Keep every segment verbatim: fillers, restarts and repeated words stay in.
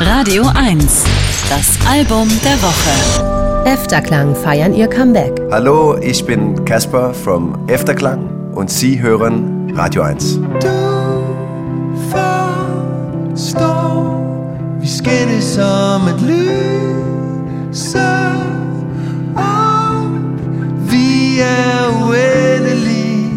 Radio eins. Das Album der Woche. Efterklang feiern ihr Comeback. Hallo, ich bin Kasper from Efterklang und Sie hören Radio eins. Du forstår, vi skændes som et lyse op. Vi er uendelige.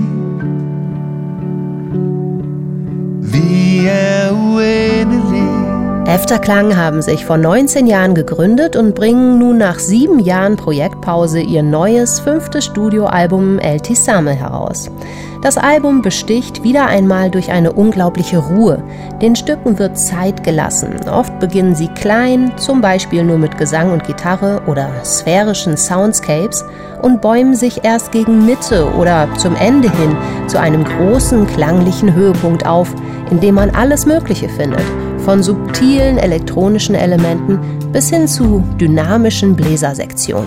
Vi er uendelige. Efterklang haben sich vor neunzehn Jahren gegründet und bringen nun nach sieben Jahren Projektpause ihr neues, fünftes Studioalbum El Tisame heraus. Das Album besticht wieder einmal durch eine unglaubliche Ruhe. Den Stücken wird Zeit gelassen. Oft beginnen sie klein, zum Beispiel nur mit Gesang und Gitarre oder sphärischen Soundscapes und bäumen sich erst gegen Mitte oder zum Ende hin zu einem großen klanglichen Höhepunkt auf, in dem man alles Mögliche findet. Von subtilen elektronischen Elementen bis hin zu dynamischen Bläsersektionen.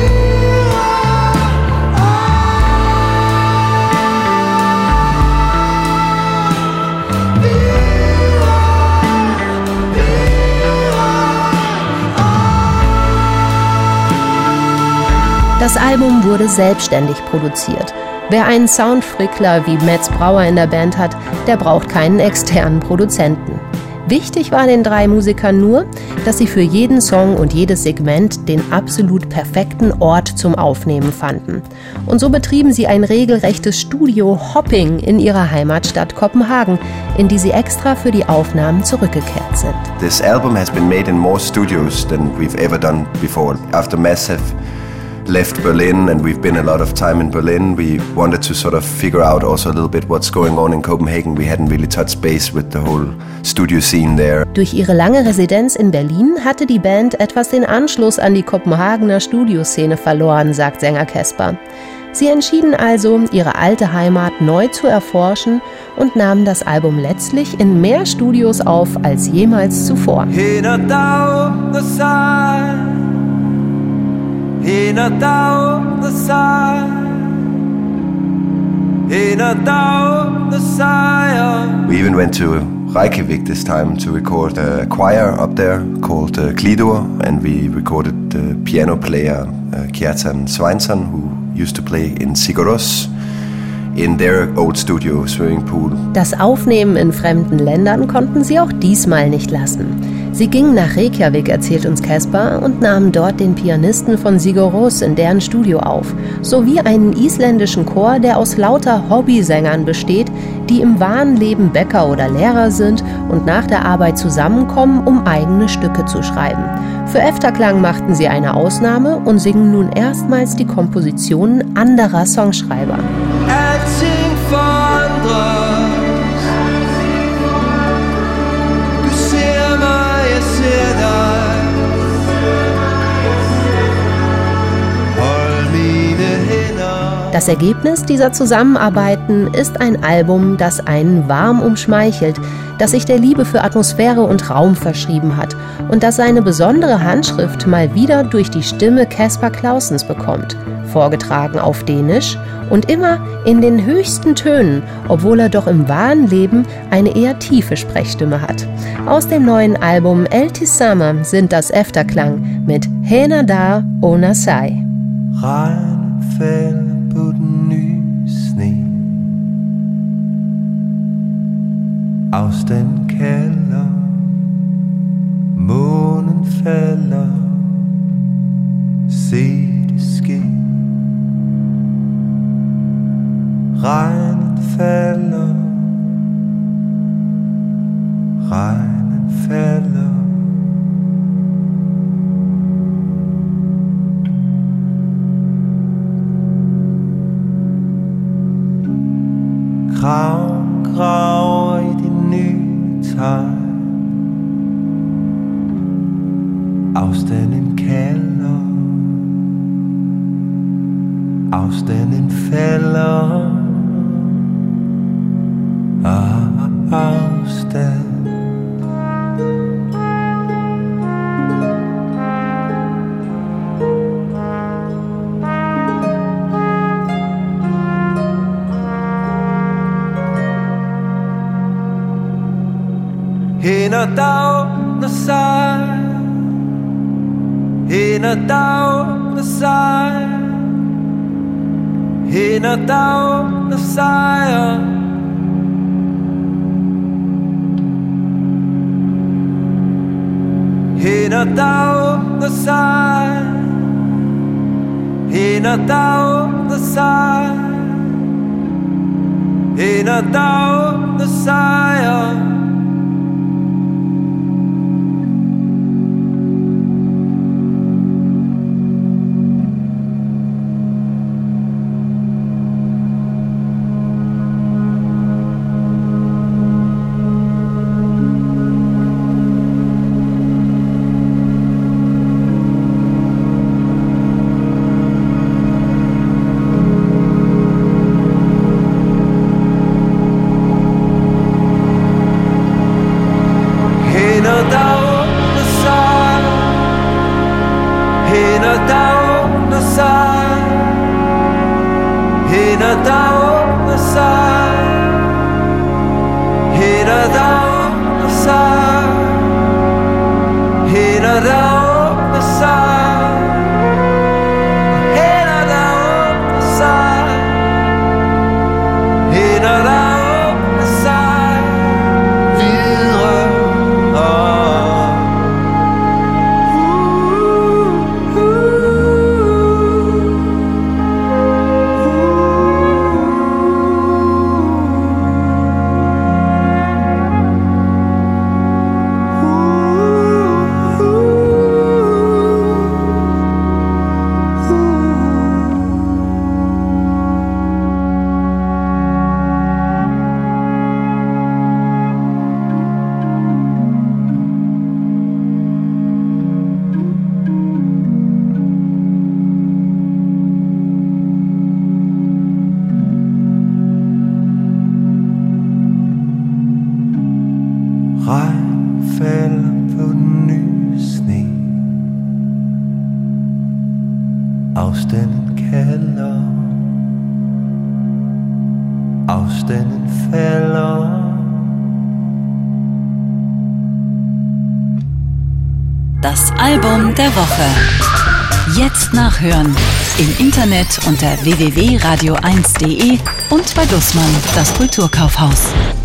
Das Album wurde selbstständig produziert. Wer einen Soundfrickler wie Metz Brauer in der Band hat, der braucht keinen externen Produzenten. Wichtig war den drei Musikern nur, dass sie für jeden Song und jedes Segment den absolut perfekten Ort zum Aufnehmen fanden. Und so betrieben sie ein regelrechtes Studio-Hopping in ihrer Heimatstadt Kopenhagen, in die sie extra für die Aufnahmen zurückgekehrt sind. This album has been made in more studios than we've ever done before. After Mass have left Berlin and we've been a lot of time in Berlin, we wanted to sort of figure out also a little bit what's going on in Copenhagen. We hadn't really touched base with the whole studio scene there. Durch ihre lange Residenz in Berlin hatte die Band etwas den Anschluss an die Kopenhagener Studioszene verloren, sagt Sänger Kasper. Sie entschieden also, ihre alte Heimat neu zu erforschen und nahmen das Album letztlich in mehr Studios auf als jemals zuvor. In a down the side, in a down the side. We even went to Reykjavik this time to record a choir up there called uh, Klidur, and we recorded the piano player uh, Kjartan Sveinsson, who used to play in Sigur Rós, in their old studio swimming pool. Das Aufnehmen in fremden Ländern konnten sie auch diesmal nicht lassen. Sie gingen nach Reykjavik, erzählt uns Kasper, und nahmen dort den Pianisten von Sigur Rós in deren Studio auf, sowie einen isländischen Chor, der aus lauter Hobbysängern besteht, die im wahren Leben Bäcker oder Lehrer sind und nach der Arbeit zusammenkommen, um eigene Stücke zu schreiben. Für Efterklang machten sie eine Ausnahme und singen nun erstmals die Kompositionen anderer Songschreiber. Das Ergebnis dieser Zusammenarbeiten ist ein Album, das einen warm umschmeichelt, das sich der Liebe für Atmosphäre und Raum verschrieben hat und das seine besondere Handschrift mal wieder durch die Stimme Kasper Clausens bekommt, vorgetragen auf Dänisch und immer in den höchsten Tönen, obwohl er doch im wahren Leben eine eher tiefe Sprechstimme hat. Aus dem neuen Album El Tisame sind das Efterklang mit Hena da Ona Sai. På den nye sne. Afstand kalder, månen falder, se det ske. Regnen falder, regnen falder. Grav, graver i de nye tegn. Afstanden kalder, afstanden falder. Afstand. Hen ad dag, åbner sig. Hænder, der åbner sig. Hænder, der åbner sig. Hænder, der åbner sig. Hænder, der åbner sig. Hænder, der åbner sig. Afstanden kalder, afstanden falder. Das Album der Woche. Jetzt nachhören. Im Internet unter w w w punkt radio eins punkt de und bei Dussmann, das Kulturkaufhaus.